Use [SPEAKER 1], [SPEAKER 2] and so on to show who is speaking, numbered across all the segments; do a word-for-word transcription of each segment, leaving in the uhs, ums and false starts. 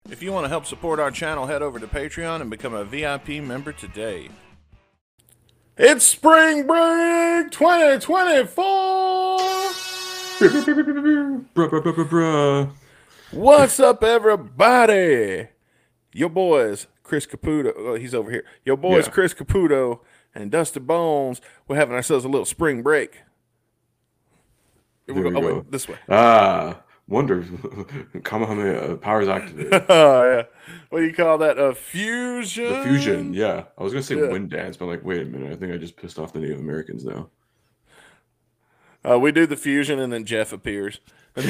[SPEAKER 1] If you want to help support our channel, head over to Patreon and become a V I P member today. It's Spring Break twenty twenty-four!
[SPEAKER 2] Bruh, bruh, bruh, bruh, bruh.
[SPEAKER 1] What's up, everybody? Your boys, Chris Caputo. Oh, he's over here. Your boys,
[SPEAKER 2] Yeah.
[SPEAKER 1] Chris Caputo and Dusty Bones. We're having ourselves a little spring break.
[SPEAKER 2] There
[SPEAKER 1] We're
[SPEAKER 2] we
[SPEAKER 1] go- oh,
[SPEAKER 2] go.
[SPEAKER 1] wait, this way.
[SPEAKER 2] Ah, wonder. Kamehameha powers activated.
[SPEAKER 1] Oh, yeah. What do you call that? A fusion?
[SPEAKER 2] The fusion, yeah. I was gonna say
[SPEAKER 1] Yeah.
[SPEAKER 2] wind dance, but I'm like, wait a minute. I think I just pissed off the Native Americans now.
[SPEAKER 1] Uh, we do the fusion, and then Jeff appears.
[SPEAKER 2] Cue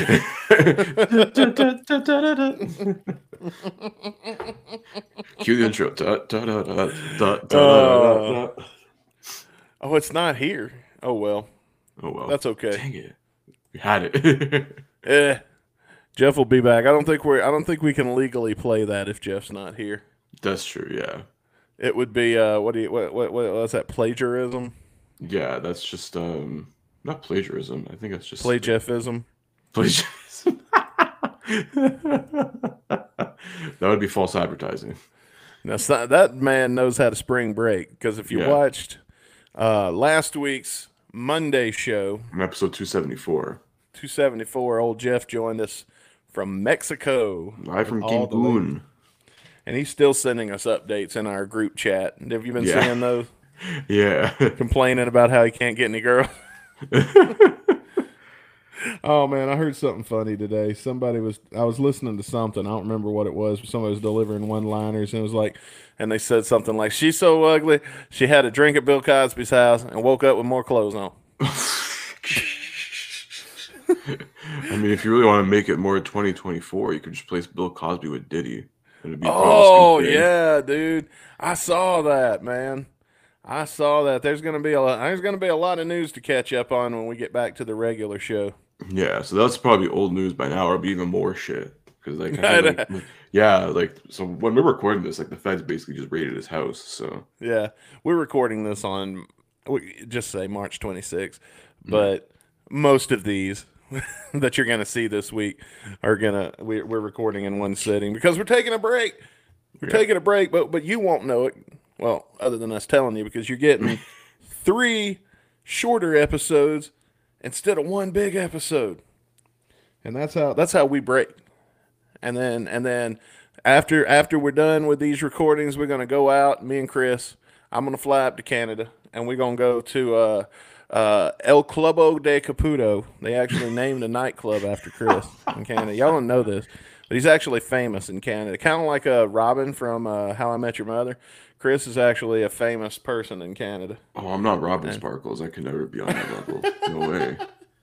[SPEAKER 2] the intro. Da, da, da, da, da, da, da, da.
[SPEAKER 1] Oh, it's not here. Oh, well.
[SPEAKER 2] Oh well.
[SPEAKER 1] That's okay.
[SPEAKER 2] Dang it. We had it.
[SPEAKER 1] Eh. Jeff will be back. I don't think we're. I don't think we can legally play that if Jeff's not here.
[SPEAKER 2] That's true, yeah.
[SPEAKER 1] It would be. Uh, what do you? What? What? what what's that? Plagiarism?
[SPEAKER 2] Yeah, that's just um not plagiarism. I think it's just
[SPEAKER 1] Play Jeffism.
[SPEAKER 2] plagiarism. That would be false advertising.
[SPEAKER 1] Now, so- that man knows how to spring break, because if you
[SPEAKER 2] Yeah.
[SPEAKER 1] watched uh, last week's Monday show,
[SPEAKER 2] From episode two seventy-four.
[SPEAKER 1] two seventy-four, old Jeff joined us from Mexico.
[SPEAKER 2] Live from
[SPEAKER 1] all the way-
[SPEAKER 2] Cancun.
[SPEAKER 1] And he's still sending us updates in our group chat. Have you been
[SPEAKER 2] Yeah.
[SPEAKER 1] seeing those?
[SPEAKER 2] Yeah.
[SPEAKER 1] Complaining about how he can't get any girl. Oh man, I heard something funny today. Somebody was I was listening to something. I don't remember what it was, but somebody was delivering one-liners, and it was like, and they said something like, "She's so ugly, she had a drink at Bill Cosby's house and woke up with more clothes on."
[SPEAKER 2] I mean, if you really want to make it more twenty twenty-four, you could just place Bill Cosby with Diddy. It'd be probably the same
[SPEAKER 1] Oh
[SPEAKER 2] thing.
[SPEAKER 1] yeah, dude, I saw that, man. I saw that. There's gonna be a lot, there's gonna be a lot of news to catch up on when we get back to the regular show.
[SPEAKER 2] Yeah, so that's probably old news by now, or it'll be even more shit. Because like, I feel like, yeah, like so when we're recording this, like the feds basically just raided his house. So
[SPEAKER 1] Yeah, we're recording this on, we just say March twenty-sixth, but most of these that you're going to see this week are going to, we're, we're recording in one sitting because we're taking a break. We're
[SPEAKER 2] Yeah.
[SPEAKER 1] taking a break, but but you won't know it. Well, other than us telling you, because you're getting three shorter episodes instead of one big episode. And that's how that's how we break. And then and then after after we're done with these recordings, we're gonna go out. Me and Chris, I'm gonna fly up to Canada, and we're gonna go to uh, uh, El Clubo de Caputo. They actually named a nightclub after Chris in Canada. Y'all don't know this, but he's actually famous in Canada, kind of like uh, Robin from uh, How I Met Your Mother. Chris is actually a famous person in Canada.
[SPEAKER 2] oh, I'm not Robin Sparkles. I could never be on that level. No way.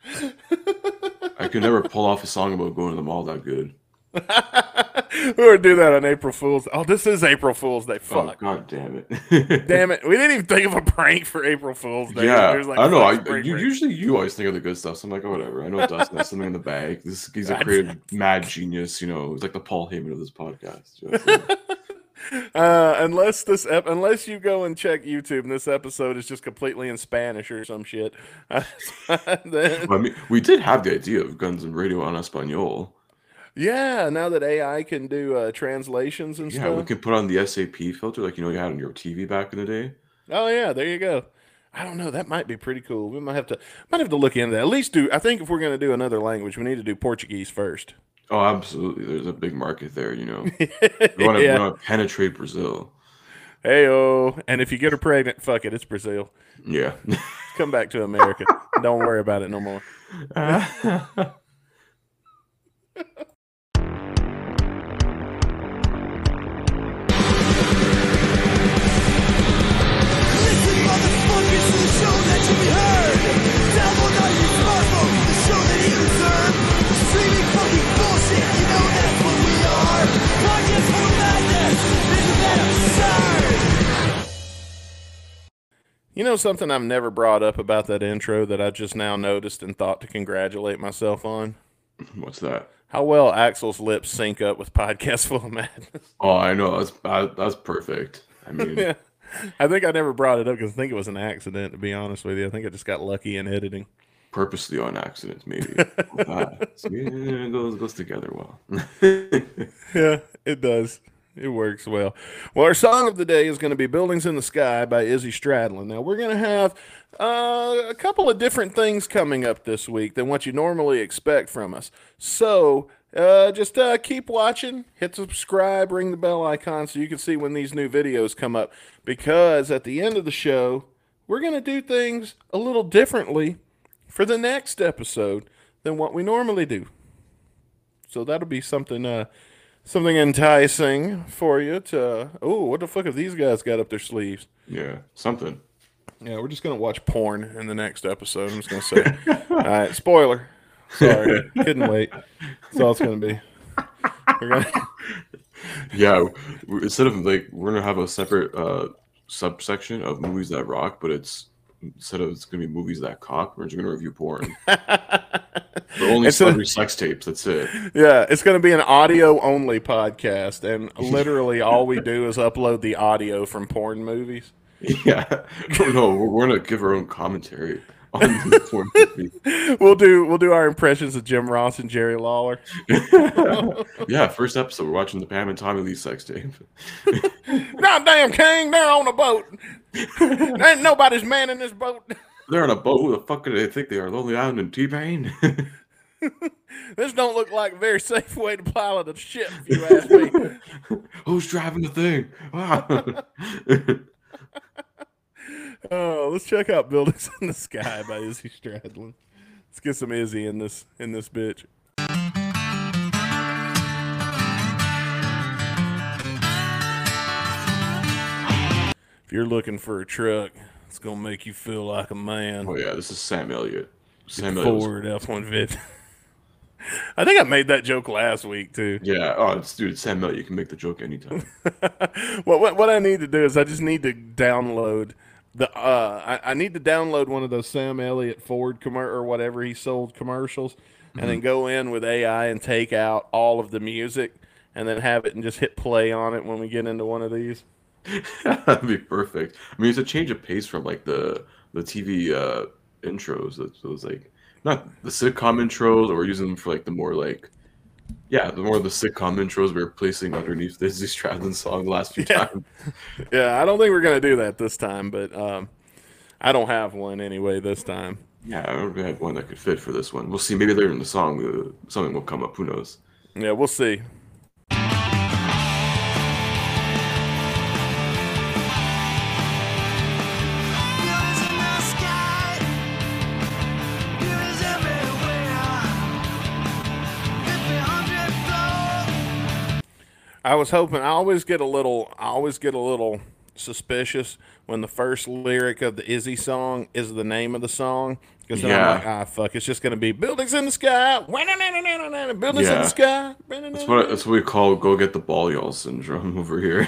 [SPEAKER 2] I could never pull off a song about going to the mall that good.
[SPEAKER 1] We would do that on April Fool's. Oh, this is April Fool's Day.
[SPEAKER 2] Oh
[SPEAKER 1] Fuck.
[SPEAKER 2] god damn it.
[SPEAKER 1] Damn it. We didn't even think of a prank for April Fool's Day.
[SPEAKER 2] Yeah,
[SPEAKER 1] There's like
[SPEAKER 2] I don't know. I,
[SPEAKER 1] five spring
[SPEAKER 2] you,
[SPEAKER 1] break.
[SPEAKER 2] usually you always think of the good stuff. So I'm like, oh, whatever. I know Dustin has something in the bag. This he's a creative mad genius. You know, he's like the Paul Heyman of this podcast. You know?
[SPEAKER 1] Uh, unless this ep- unless you go and check YouTube and this episode is just completely in Spanish or some shit. Then,
[SPEAKER 2] I mean, we did have the idea of Guns and Radio en Espanol.
[SPEAKER 1] yeah, now that A I can do uh, translations and
[SPEAKER 2] Yeah,
[SPEAKER 1] stuff.
[SPEAKER 2] we could put on the S A P filter, like you know you had on your T V back in the day.
[SPEAKER 1] Oh yeah, there you go. I don't know. That might be pretty cool. We might have to might have to look into that. At least do. I think if we're going to do another language, we need to do Portuguese first.
[SPEAKER 2] Oh, absolutely. There's a big market there. You know, we want to
[SPEAKER 1] Yeah.
[SPEAKER 2] penetrate Brazil.
[SPEAKER 1] Hey oh, and if you get her pregnant, fuck it, it's Brazil.
[SPEAKER 2] Yeah.
[SPEAKER 1] Come back to America. Don't worry about it no more.
[SPEAKER 3] Listen, motherfuckers, to the show that should be heard. Download on your smartphone the show that you deserve. Streaming fucking bullshit, you know that's what we are. Podcast full of madness, isn't that absurd?
[SPEAKER 1] You know something I've never brought up about that intro that I just now noticed and thought to congratulate myself on?
[SPEAKER 2] What's that?
[SPEAKER 1] How well Axel's lips sync up with Podcast Full of Madness.
[SPEAKER 2] Oh, I know. That's that, that's perfect. I mean,
[SPEAKER 1] Yeah. I think I never brought it up because I think it was an accident, to be honest with you. I think I just got lucky in editing.
[SPEAKER 2] purposely on accident, maybe. Ah, so, yeah, it goes goes together well.
[SPEAKER 1] Yeah. It does. It works well. Well, our song of the day is going to be Buildings in the Sky by Izzy Stradlin. Now, we're going to have uh, a couple of different things coming up this week than what you normally expect from us. So, uh, just uh, keep watching, hit subscribe, ring the bell icon so you can see when these new videos come up. Because at the end of the show, we're going to do things a little differently for the next episode than what we normally do. So that'll be something uh, something enticing for you to, oh, what the fuck have these guys got up their sleeves?
[SPEAKER 2] Yeah, something.
[SPEAKER 1] Yeah, we're just going to watch porn in the next episode. I'm just going to say. All right, spoiler. Sorry, couldn't wait. That's all it's going to be. We're gonna...
[SPEAKER 2] Yeah, we- instead of like, we're going to have a separate uh, subsection of movies that rock, but it's, instead of it's going to be movies that cock, we're just going to review porn. But only
[SPEAKER 1] It's a-
[SPEAKER 2] celebrity sex tapes, that's it.
[SPEAKER 1] Yeah, it's going to be an audio-only podcast, and literally all we do is upload the audio from porn movies.
[SPEAKER 2] Yeah. No, we're, we're going to give our own commentary on the porn movie.
[SPEAKER 1] We'll do we'll do our impressions of Jim Ross and Jerry Lawler.
[SPEAKER 2] Yeah, first episode, we're watching the Pam and Tommy Lee sex tape.
[SPEAKER 1] Goddamn king, they're on a boat. Ain't nobody's manning this boat.
[SPEAKER 2] They're on a boat. Who the fuck do they think they are? Lonely Island and T-Pain?
[SPEAKER 1] This don't look like a very safe way to pilot a ship, if you ask me.
[SPEAKER 2] Who's driving the thing? Wow.
[SPEAKER 1] Oh, let's check out Buildings in the Sky by Izzy Stradlin. Let's get some Izzy in this in this bitch. If you're looking for a truck, it's gonna make you feel like a man.
[SPEAKER 2] Oh yeah, this is Sam Elliott. Sam Elliott. was-
[SPEAKER 1] Ford F one fifty. I think I made that joke last week too.
[SPEAKER 2] Yeah. Oh, it's, dude, it's Sam Elliott. You can make the joke anytime.
[SPEAKER 1] Well, what what I need to do is I just need to download the. Uh, I, I need to download one of those Sam Elliott Ford commer or whatever he sold commercials, and then go in with A I and take out all of the music, and then have it and just hit play on it when we get into one of these.
[SPEAKER 2] That'd be perfect. I mean, it's a change of pace from like the the T V uh, intros. So it was like not the sitcom intros, or we're using them for like the more like, yeah, the more of the sitcom intros we're placing underneath the Izzy Stradlin song the last few
[SPEAKER 1] Yeah.
[SPEAKER 2] times.
[SPEAKER 1] Yeah, I don't think we're gonna do that this time, but um, I don't have one anyway this time.
[SPEAKER 2] Yeah, I don't have one that could fit for this one. We'll see. Maybe later in the song, uh, something will come up. Who knows?
[SPEAKER 1] Yeah, we'll see.
[SPEAKER 3] Buildings in the sky, buildings everywhere. fifty, one hundred floor.
[SPEAKER 1] I was hoping. I always get a little. I always get a little suspicious when the first lyric of the Izzy song is the name of the song, because then
[SPEAKER 2] Yeah.
[SPEAKER 1] I'm like, ah, fuck, it's just gonna be buildings in the sky, buildings in
[SPEAKER 2] Yeah.
[SPEAKER 1] the sky.
[SPEAKER 2] That's what that's what we call "go get the ball, y'all" syndrome over here.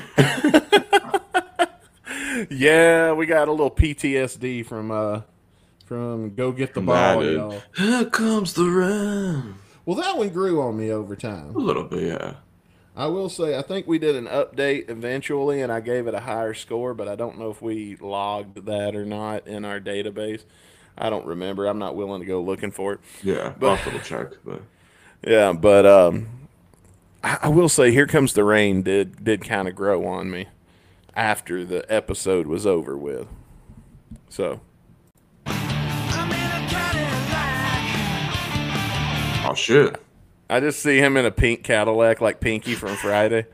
[SPEAKER 1] Yeah, we got a little P T S D from uh from Go Get the Ball,
[SPEAKER 2] Mad,
[SPEAKER 1] y'all.
[SPEAKER 2] Here comes the rain.
[SPEAKER 1] Well, that one grew on me over time.
[SPEAKER 2] A little bit, yeah.
[SPEAKER 1] I will say, I think we did an update eventually, and I gave it a higher score, but I don't know if we logged that or not in our database. I don't remember. I'm not willing to go looking for it.
[SPEAKER 2] Yeah,
[SPEAKER 1] But-
[SPEAKER 2] I'll double check. But
[SPEAKER 1] Yeah, but um, I, I will say, Here Comes the Rain did did kind of grow on me after the episode was over with. So,
[SPEAKER 3] I'm in a Cadillac.
[SPEAKER 2] oh shit,
[SPEAKER 1] I just see him in a pink Cadillac like Pinky from Friday.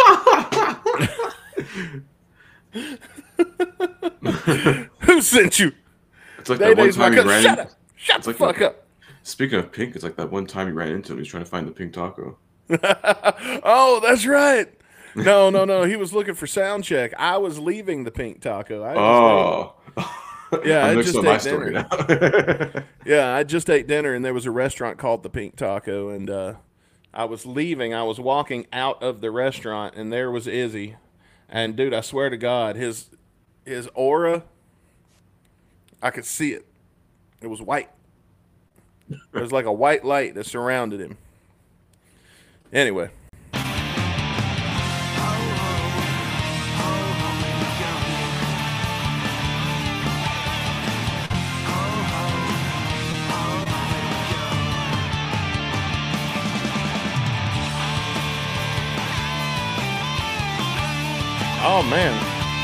[SPEAKER 1] Who sent you?
[SPEAKER 2] it's like that one
[SPEAKER 1] Day-Day's my
[SPEAKER 2] time he
[SPEAKER 1] cousin.
[SPEAKER 2] ran.
[SPEAKER 1] Shut up! Shut
[SPEAKER 2] It's
[SPEAKER 1] the
[SPEAKER 2] like
[SPEAKER 1] fuck
[SPEAKER 2] the-
[SPEAKER 1] up!
[SPEAKER 2] Speaking of pink, it's like that one time he ran into him. He's trying to find the pink taco.
[SPEAKER 1] Oh, that's right. No, no, no. He was looking for sound check. I was leaving the Pink Taco. I just
[SPEAKER 2] Oh,
[SPEAKER 1] Yeah, I
[SPEAKER 2] I'm mixing
[SPEAKER 1] just
[SPEAKER 2] up my
[SPEAKER 1] ate
[SPEAKER 2] story
[SPEAKER 1] dinner.
[SPEAKER 2] now.
[SPEAKER 1] Yeah, I just ate dinner, and there was a restaurant called the Pink Taco, and uh, I was leaving. I was walking out of the restaurant, and there was Izzy. And dude, I swear to God, his his aura, I could see it. It was white. It was like a white light that surrounded him. Anyway, Oh man,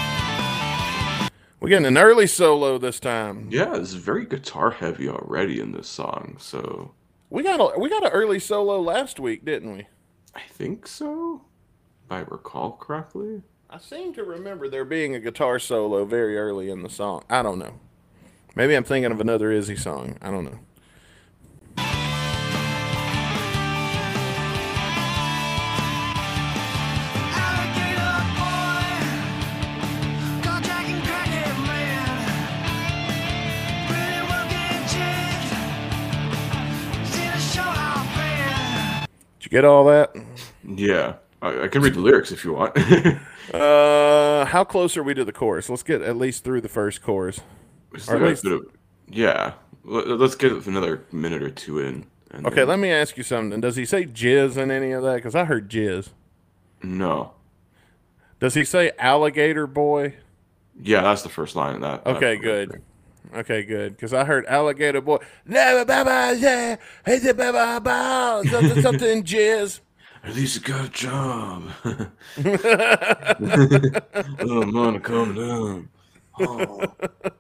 [SPEAKER 1] we're getting an early solo this time.
[SPEAKER 2] Yeah, it's very guitar heavy already in this song. So
[SPEAKER 1] We got a we got an early solo last week, didn't we?
[SPEAKER 2] I think so, if I recall correctly.
[SPEAKER 1] I seem to remember there being a guitar solo very early in the song. I don't know. Maybe I'm thinking of another Izzy song. I don't know.
[SPEAKER 3] Alligator boy, carjacking crackhead man, pretty well getting chick, seen a show out band.
[SPEAKER 1] Did you get all that?
[SPEAKER 2] Yeah, I, I can read the lyrics if you want.
[SPEAKER 1] Uh, how close are we to the chorus? Let's get at least through the first chorus.
[SPEAKER 2] Just
[SPEAKER 1] Or at
[SPEAKER 2] like a
[SPEAKER 1] least-
[SPEAKER 2] bit of- yeah, Let- let's get another minute or two in. and
[SPEAKER 1] Okay,
[SPEAKER 2] then-
[SPEAKER 1] let me ask you something. Does he say jizz in any of that? Because I heard jizz.
[SPEAKER 2] No.
[SPEAKER 1] Does he say alligator boy?
[SPEAKER 2] Yeah, that's the first line of that.
[SPEAKER 1] Okay,
[SPEAKER 2] that-
[SPEAKER 1] good. Okay, good. Because I heard alligator boy. Never, baba, yeah, hey, the baba, baba, something, something, jizz.
[SPEAKER 2] At least you got a job. Little money coming down. Oh.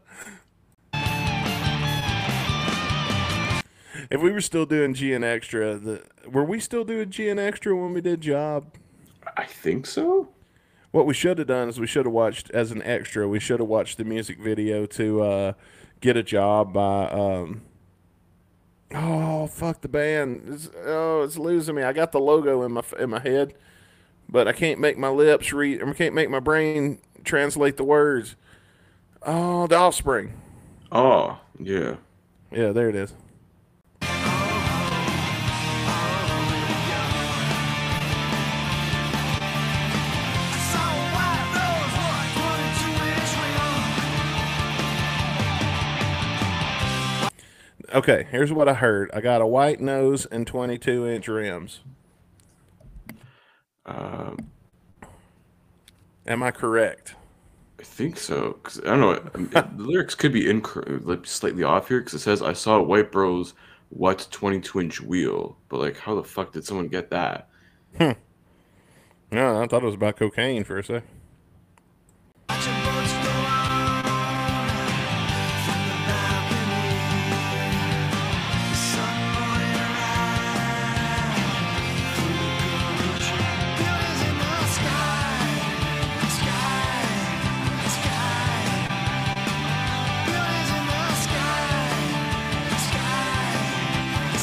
[SPEAKER 1] If we were still doing G and Extra, the, were we still doing G and Extra when we did Job?
[SPEAKER 2] I think so.
[SPEAKER 1] What we should have done is we should have watched, as an extra, we should have watched the music video to uh, Get a Job by, um, oh, fuck the band. It's, oh, it's losing me. I got the logo in my in my head, but I can't make my lips read, I can't make my brain translate the words. Oh, The Offspring.
[SPEAKER 2] Oh, yeah.
[SPEAKER 1] Yeah, there it is.
[SPEAKER 3] Saw a white rose, what, twenty-two inch ring.
[SPEAKER 1] Okay, here's what I heard. I got a white nose and twenty-two inch rims.
[SPEAKER 2] Um,
[SPEAKER 1] Am I correct?
[SPEAKER 2] I think so. Cause I don't know. I mean, it- the lyrics could be inc- like slightly off here because it says, "I saw a white bros what twenty-two inch wheel," but like, how the fuck did someone get that?
[SPEAKER 1] No, I thought it was about cocaine for a sec.
[SPEAKER 3] Watch your boats go on from the balcony. The sun pouring around through the gorge. Buildings in the sky, the sky, the sky. Buildings in the sky, the sky, the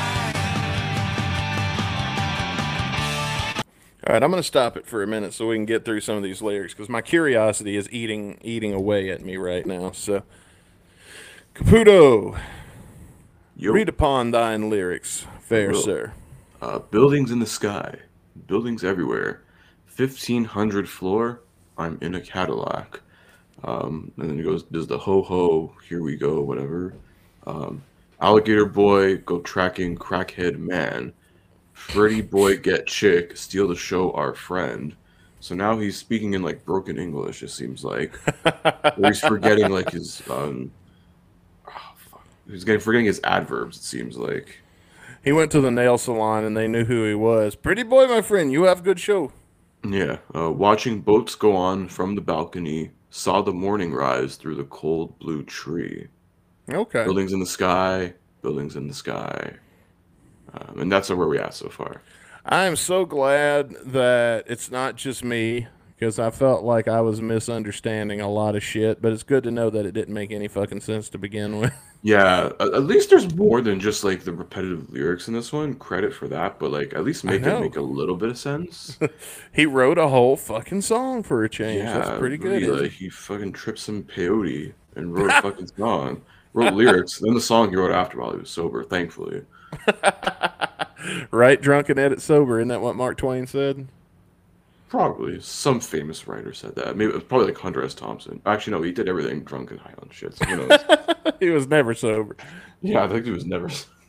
[SPEAKER 3] sky.
[SPEAKER 1] All right, I'm going to stop it for a minute so we can get through some of these lyrics because my curiosity is eating eating away at me right now. So, Caputo,
[SPEAKER 2] Yo,
[SPEAKER 1] read upon thine lyrics, fair
[SPEAKER 2] will.
[SPEAKER 1] sir.
[SPEAKER 2] uh, buildings in the sky, buildings everywhere, fifteen hundred floor. I'm in a Cadillac. Um, and then it goes, does the ho ho, here we go, whatever. Um, alligator boy, go tracking crackhead man. Freddy boy, get chick, steal the show, our friend. So now he's speaking in like broken English, it seems like. Or he's forgetting like his, um, oh, fuck. He's getting, forgetting his adverbs, it seems like.
[SPEAKER 1] He went to the nail salon and they knew who he was. Pretty boy, my friend, you have good show.
[SPEAKER 2] Yeah, uh, watching boats go on from the balcony, saw the morning rise through the cold blue tree.
[SPEAKER 1] Okay.
[SPEAKER 2] Buildings in the sky, buildings in the sky. Um, and that's where we at so far.
[SPEAKER 1] I am so glad that it's not just me because I felt like I was misunderstanding a lot of shit, but it's good to know that it didn't make any fucking sense to begin with.
[SPEAKER 2] Yeah, at, at least there's more than just like the repetitive lyrics in this one. Credit for that, but like at least make it
[SPEAKER 1] know.
[SPEAKER 2] make a little bit of sense.
[SPEAKER 1] He wrote a whole fucking song for a change.
[SPEAKER 2] Yeah,
[SPEAKER 1] That's pretty good.
[SPEAKER 2] really, like he fucking tripped some peyote and wrote a fucking song. Wrote lyrics, then the song he wrote after while he was sober, thankfully.
[SPEAKER 1] Right, drunk and edit sober. Isn't that what Mark Twain said?
[SPEAKER 2] Probably some famous writer said that. Maybe it was probably like Hunter S. Thompson. Actually, no, he did everything drunk and high on shit. So who knows?
[SPEAKER 1] He was never sober.
[SPEAKER 2] Yeah, I think he was never.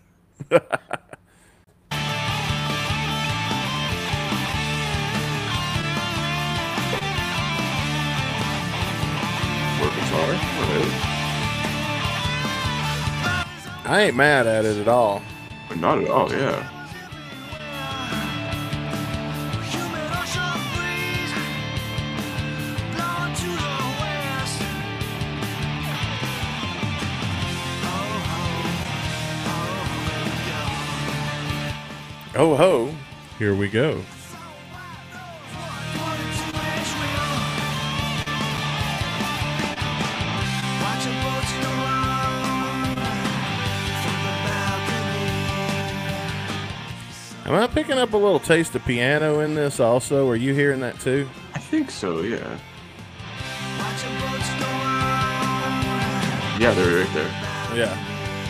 [SPEAKER 2] More guitar? Right.
[SPEAKER 1] I ain't mad at it at all.
[SPEAKER 2] But not at all, yeah.
[SPEAKER 3] Human ocean breeze,
[SPEAKER 1] Oh ho, here we go. Am I picking up a little taste of piano in this also? Are you hearing that too?
[SPEAKER 2] I think so, yeah. Yeah, they're right there.
[SPEAKER 1] Yeah.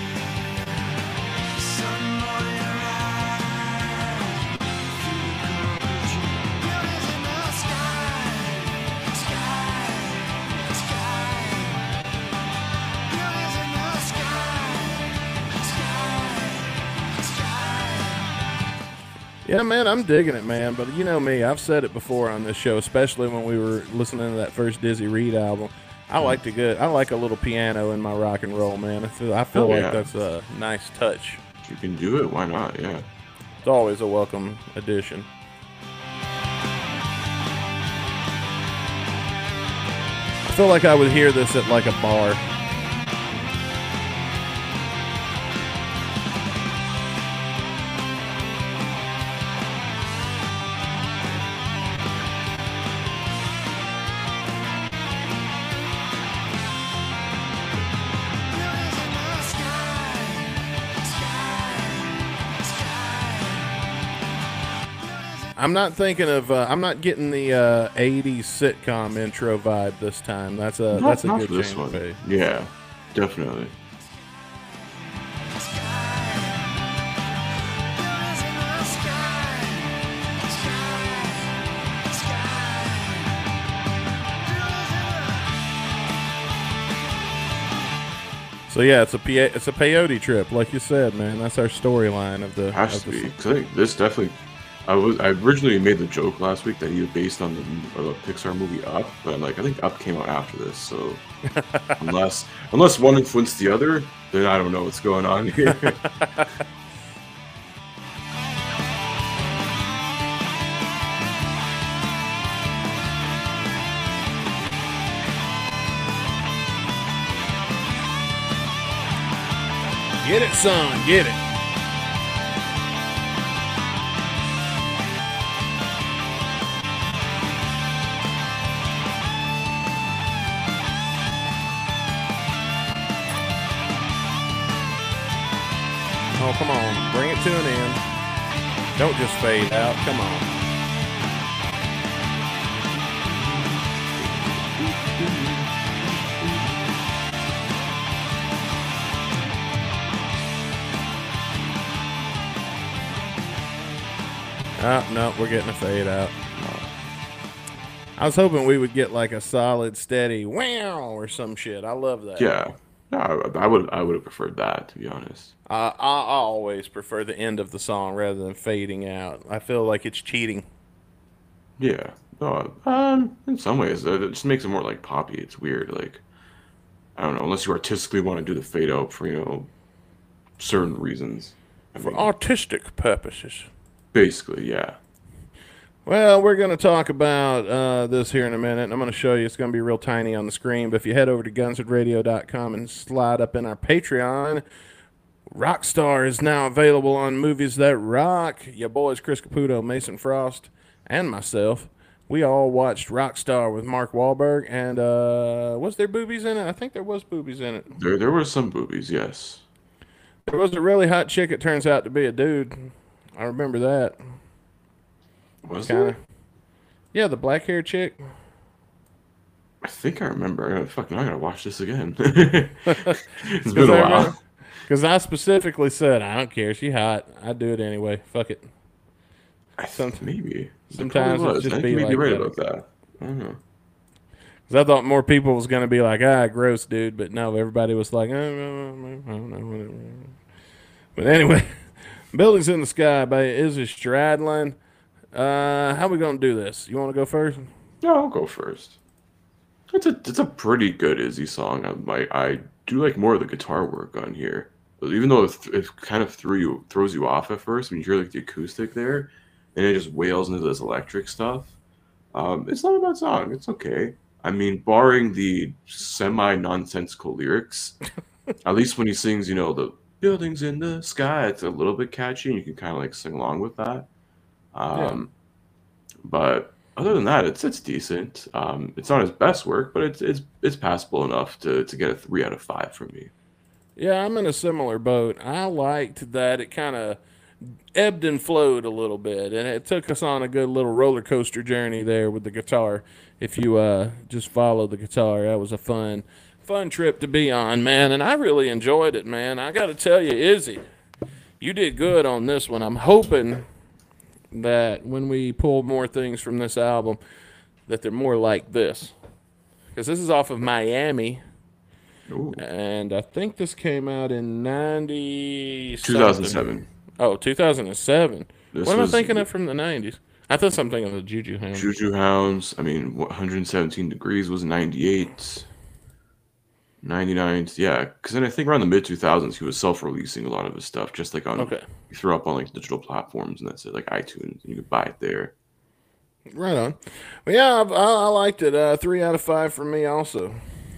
[SPEAKER 1] Yeah, man, I'm digging it, man. But you know me, I've said it before on this show, especially when we were listening to that first Dizzy Reed album. I like to get, I like a little piano in my rock and roll, man. I feel, I feel
[SPEAKER 2] Oh,
[SPEAKER 1] like
[SPEAKER 2] yeah.
[SPEAKER 1] that's a nice touch.
[SPEAKER 2] If you can do it, why not? Yeah.
[SPEAKER 1] It's always a welcome addition. I feel like I would hear this at like a bar. I'm not thinking of. Uh, I'm not getting the uh, eighties sitcom intro vibe this time. That's a
[SPEAKER 2] Not,
[SPEAKER 1] that's a
[SPEAKER 2] not
[SPEAKER 1] good
[SPEAKER 2] for this
[SPEAKER 1] change
[SPEAKER 2] one.
[SPEAKER 1] of pace.
[SPEAKER 2] Yeah, definitely.
[SPEAKER 1] So yeah, it's a P- it's a peyote trip, like you said, man. That's our storyline of the.
[SPEAKER 2] Has
[SPEAKER 1] of
[SPEAKER 2] to
[SPEAKER 1] the
[SPEAKER 2] be. 'Cause I think this definitely. I was. I originally made the joke last week that he was based on the uh, Pixar movie Up, but I'm like, I think Up came out after this, so unless unless one influenced the other, then I don't know what's going on here.
[SPEAKER 1] Get it, son. Get it. Oh, come on. Bring it to an end. Don't just fade out. Come on. Oh, no, we're getting a fade out. I was hoping we would get like a solid, steady wow or some shit. I love that.
[SPEAKER 2] Yeah, no, I, I would. I would have preferred that, to be honest.
[SPEAKER 1] I, I I always prefer the end of the song rather than fading out. I feel like it's cheating.
[SPEAKER 2] Yeah. No, um, in some ways, uh, it just makes it more like poppy. It's weird. Like, I don't know, unless you artistically want to do the fade out for, you know, certain reasons. I
[SPEAKER 1] For
[SPEAKER 2] mean,
[SPEAKER 1] artistic purposes.
[SPEAKER 2] basically, yeah.
[SPEAKER 1] Well, we're going to talk about uh, this here in a minute, and I'm going to show you. It's going to be real tiny on the screen, but if you head over to gunswood radio dot com and slide up in our Patreon, Rockstar is now available on Movies That Rock. Your boys, Chris Caputo, Mason Frost, and myself, we all watched Rockstar with Mark Wahlberg, and uh, was there boobies in it? I think there was boobies in it.
[SPEAKER 2] There, there were some boobies, yes.
[SPEAKER 1] There was a really hot chick. It turns out to be a dude. I remember that.
[SPEAKER 2] Was
[SPEAKER 1] Kind of.
[SPEAKER 2] there?
[SPEAKER 1] Yeah, the black hair chick.
[SPEAKER 2] I think I remember. I gotta, fuck, now I gotta watch this again. It's been a while.
[SPEAKER 1] Because I specifically said, I don't care. She hot. I do it anyway. Fuck it.
[SPEAKER 2] I think maybe. It
[SPEAKER 1] sometimes
[SPEAKER 2] probably
[SPEAKER 1] it's
[SPEAKER 2] was.
[SPEAKER 1] just
[SPEAKER 2] I
[SPEAKER 1] be
[SPEAKER 2] think you may be
[SPEAKER 1] like
[SPEAKER 2] right
[SPEAKER 1] that.
[SPEAKER 2] about that. I don't know.
[SPEAKER 1] Because I thought more people was going to be like, ah, gross, dude. But no, everybody was like, oh, I don't know, whatever. But anyway, Buildings in the Sky by Izzy Stradlin. Uh, how we going to do this? You want to go first?
[SPEAKER 2] Yeah, I'll go first. It's a it's a pretty good Izzy song. I like I do like more of the guitar work on here. But even though it, it kind of threw you throws you off at first when you hear like the acoustic there, and it just wails into this electric stuff. Um, it's not a bad song. It's okay. I mean, barring the semi nonsensical lyrics, at least when he sings, you know, the buildings in the sky. It's a little bit catchy, and you can kind of like sing along with that. Um, but other than that, it's it's decent. Um, it's not his best work, but it's it's it's passable enough to to get a three out of five from me.
[SPEAKER 1] Yeah, I'm in a similar boat. I liked that it kind of ebbed and flowed a little bit, and it took us on a good little roller coaster journey there with the guitar. If you uh, just follow the guitar, that was a fun, fun trip to be on, man. And I really enjoyed it, man. I got to tell you, Izzy, you did good on this one. I'm hoping that when we pull more things from this album, that they're more like this, because this is off of Miami.
[SPEAKER 2] Ooh.
[SPEAKER 1] And I think this came out in ninety
[SPEAKER 2] two thousand seven.
[SPEAKER 1] Oh, two thousand seven.
[SPEAKER 2] This
[SPEAKER 1] What am I
[SPEAKER 2] was
[SPEAKER 1] thinking of from the nineties? I thought something of the Juju Hound.
[SPEAKER 2] Juju Hounds. I mean, one hundred seventeen Degrees was ninety-eight. ninety-nine. Yeah, because then I think around the mid two thousands, he was self-releasing a lot of his stuff, just like on,
[SPEAKER 1] Okay.
[SPEAKER 2] you throw up on like digital platforms, and that's it, like iTunes, and you could buy it there.
[SPEAKER 1] Right on. Well, yeah, I, I, I liked it. Uh, three out of five from me also.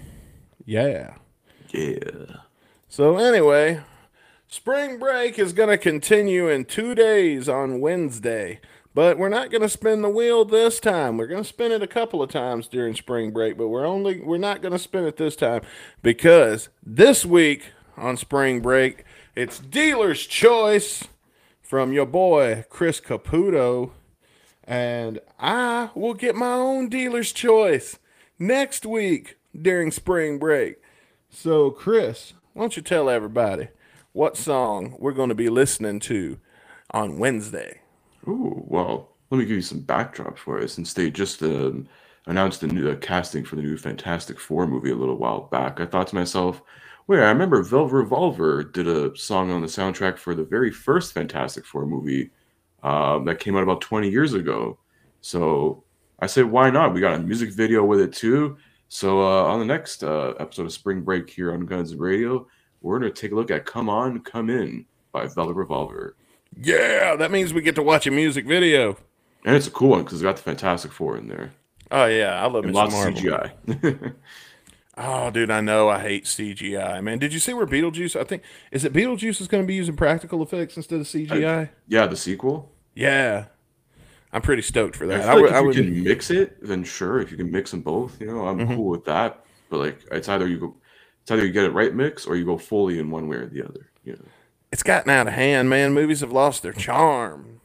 [SPEAKER 1] Yeah.
[SPEAKER 2] Yeah.
[SPEAKER 1] So anyway, spring break is going to continue in two days on Wednesday. But we're not going to spin the wheel this time. We're going to spin it a couple of times during spring break, but we're only we're not going to spin it this time because this week on spring break, it's Dealer's Choice from your boy Chris Caputo, and I will get my own Dealer's Choice next week during spring break. So, Chris, why don't you tell everybody what song we're going to be listening to on Wednesday?
[SPEAKER 2] Ooh, well, let me give you some backdrop for it. Since they just um, announced the new uh, casting for the new Fantastic Four movie a little while back, I thought to myself, wait, I remember Velvet Revolver did a song on the soundtrack for the very first Fantastic Four movie um, that came out about twenty years ago. So I said, why not? We got a music video with it too. So uh, on the next uh, episode of Spring Break here on Guns Radio, we're going to take a look at Come On, Come In by Velvet Revolver.
[SPEAKER 1] Yeah, that means we get to watch a music video.
[SPEAKER 2] And it's a cool one because it's got the Fantastic Four in there.
[SPEAKER 1] Oh, yeah, I love
[SPEAKER 2] And
[SPEAKER 1] Mister
[SPEAKER 2] lots
[SPEAKER 1] Marvel.
[SPEAKER 2] of C G I.
[SPEAKER 1] Oh, dude, I know I hate C G I, man. Did you see where Beetlejuice, I think, is it Beetlejuice is going to be using practical effects instead of C G I?
[SPEAKER 2] Yeah, the sequel.
[SPEAKER 1] Yeah. I'm pretty stoked for
[SPEAKER 2] I
[SPEAKER 1] that.
[SPEAKER 2] feel
[SPEAKER 1] I,
[SPEAKER 2] like
[SPEAKER 1] would,
[SPEAKER 2] if
[SPEAKER 1] I
[SPEAKER 2] you
[SPEAKER 1] would,
[SPEAKER 2] can mix it, then sure. If you can mix them both, you know, I'm
[SPEAKER 1] Mhm.
[SPEAKER 2] cool with that. But like, it's either you go, it's either you get it right mix or you go fully in one way or the other. You know,
[SPEAKER 1] it's gotten out of hand, man. Movies have lost their charm.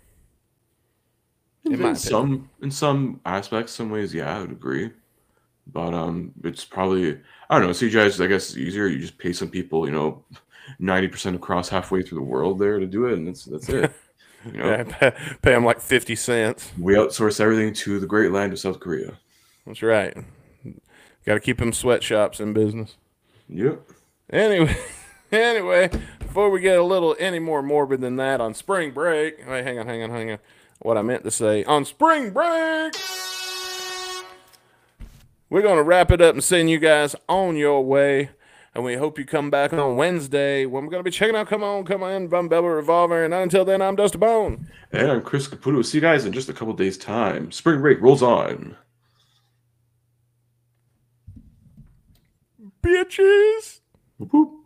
[SPEAKER 2] in,
[SPEAKER 1] In my
[SPEAKER 2] in some in some aspects, some ways, yeah, I would agree. But um, it's probably I don't know. C G I is I guess easier. You just pay some people, you know, ninety percent across halfway through the world there to do it, and that's that's it. You know,
[SPEAKER 1] Yeah, pay, pay them like fifty cents.
[SPEAKER 2] we outsource everything to the great land of South Korea.
[SPEAKER 1] That's right. Got to keep them sweatshops in business.
[SPEAKER 2] Yep.
[SPEAKER 1] Anyway, anyway, before we get a little any more morbid than that on spring break, wait, hang on, hang on, hang on. What I meant to say on spring break, we're gonna wrap it up and send you guys on your way. And we hope you come back on Wednesday when we're gonna be checking out Come On, Come On from Velvet Revolver. And until then, I'm Dusty Bone.
[SPEAKER 2] And I'm Chris Caputo. See you guys in just a couple days' time. Spring break rolls on.
[SPEAKER 1] Bitches.
[SPEAKER 2] Whoop, whoop.